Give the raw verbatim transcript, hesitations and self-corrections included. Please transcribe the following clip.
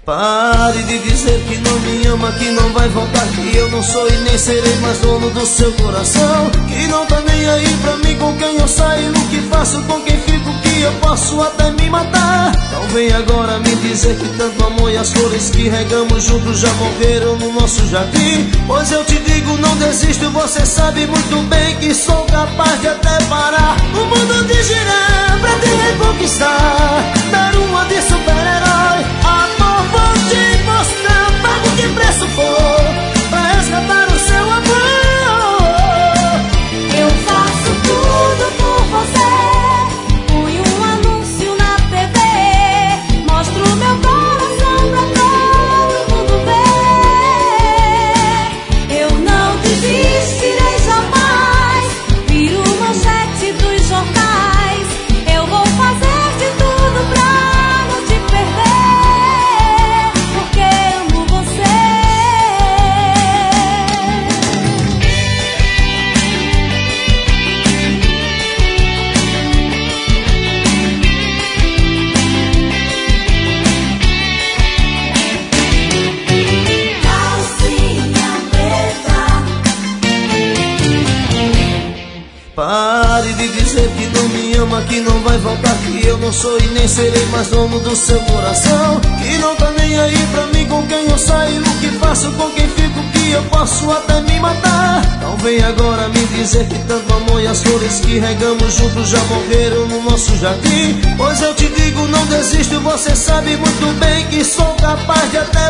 Pare de dizer que não me ama, que não vai voltar, que eu não sou e nem serei mais dono do seu coração, que não tá nem aí pra mim com quem eu saio, no que faço, com quem fico, que eu posso até me matar. Não vem agora me dizer que tanto amor e as flores que regamos juntos já morreram no nosso jardim. Pois eu te digo, não desisto, você sabe muito bem que sou capaz de até parar o mundo de girar pra te reconquistar, dar uma de super-herói. Amor, vou te mostrar, pago que preço for pra resgatar o seu amor. Eu faço tudo por você, põe um anúncio na T V, mostro meu coração pra todo mundo ver. Eu não desistirei jamais, viro manchete dos jornais. Eu vou fazer de tudo pra não te perder, porque amo você. Calcinha preta. Pare de dizer que não me ama, que não vai voltar, que eu não sou e nem serei mais dono do seu coração, que não tá nem aí pra mim com quem eu saio, no que faço, com quem fico, que eu posso até me matar. Não vem agora me dizer que tanto amor e as flores que regamos juntos já morreram no nosso jardim. Pois eu te digo, não desisto, você sabe muito bem que sou capaz de até